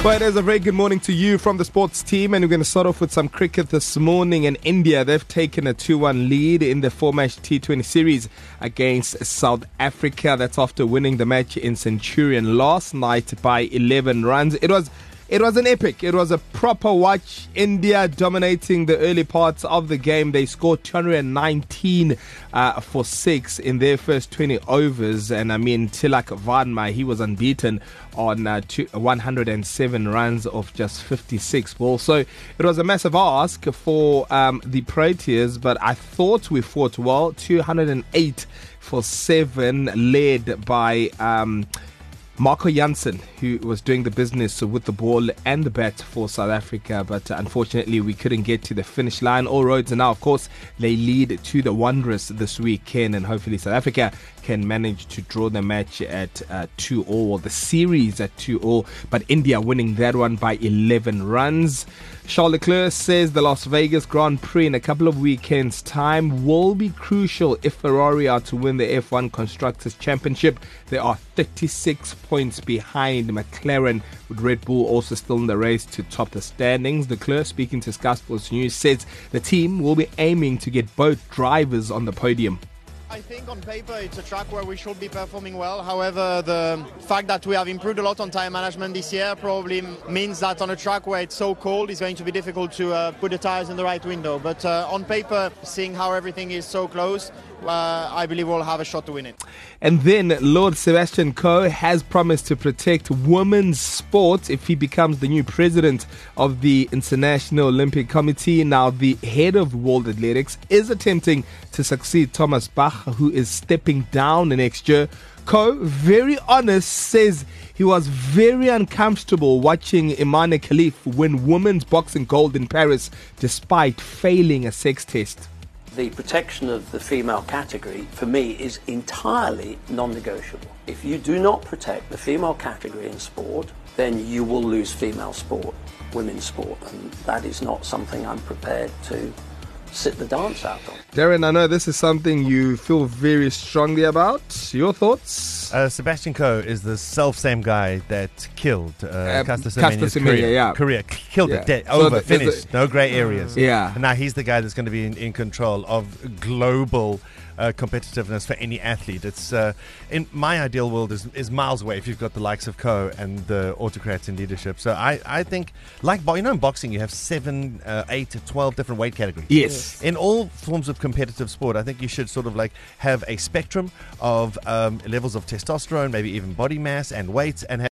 Well, it is a very good morning to you from the sports team, and we're going to start off with some cricket this morning. In India, they've taken a 2-1 lead in the 4-match T20 series against South Africa. That's after winning the match in Centurion last night by 11 runs. It was an epic. It was a proper watch. India dominating the early parts of the game. They scored 219 for 6 in their first 20 overs. And I mean, Tilak Varma, he was unbeaten on 107 runs of just 56 balls. So it was a massive ask for the Proteas, but I thought we fought well. 208 for 7, led by Marco Jansen, who was doing the business with the ball and the bat for South Africa, but unfortunately we couldn't get to the finish line. All roads are now, of course, they lead to the Wanderers this weekend, and hopefully South Africa can manage to draw the match at 2-all, or the series at 2-all, but India winning that one by 11 runs. Charles Leclerc says the Las Vegas Grand Prix in a couple of weekends' time will be crucial if Ferrari are to win the F1 Constructors' Championship. They are 36 points behind McLaren, with Red Bull also still in the race to top the standings. Leclerc, speaking to Sky Sports News, says the team will be aiming to get both drivers on the podium. I think on paper it's a track where we should be performing well. However, the fact that we have improved a lot on time management this year probably means that on a track where it's so cold, it's going to be difficult to put the tires in the right window. But on paper, seeing how everything is so close, I believe we'll have a shot to win it. And then Lord Sebastian Coe has promised to protect women's sport if he becomes the new president of the International Olympic Committee. Now, the head of World Athletics is attempting to succeed Thomas Bach, who is stepping down next year. Coe, very honest, says he was very uncomfortable watching Imane Khalif win women's boxing gold in Paris despite failing a sex test. The protection of the female category, for me, is entirely non-negotiable. If you do not protect the female category in sport, then you will lose female sport, women's sport, and that is not something I'm prepared to sit the dance out on. Darren, I know this is something you feel very strongly about. Your thoughts? Sebastian Coe is the self-same guy that killed Caster Semenya, Semenya's career. Killed it, dead, over, finished, no grey areas. Yeah. And now he's the guy that's going to be in control of global competitiveness for any athlete. It's in my ideal world is miles away if you've got the likes of Coe and the autocrats in leadership. So I think, like in boxing, you have 7, 8, 12 different weight categories. Yes. In all forms of competitive sport, I think you should sort of like have a spectrum of levels of testosterone, maybe even body mass and weights, and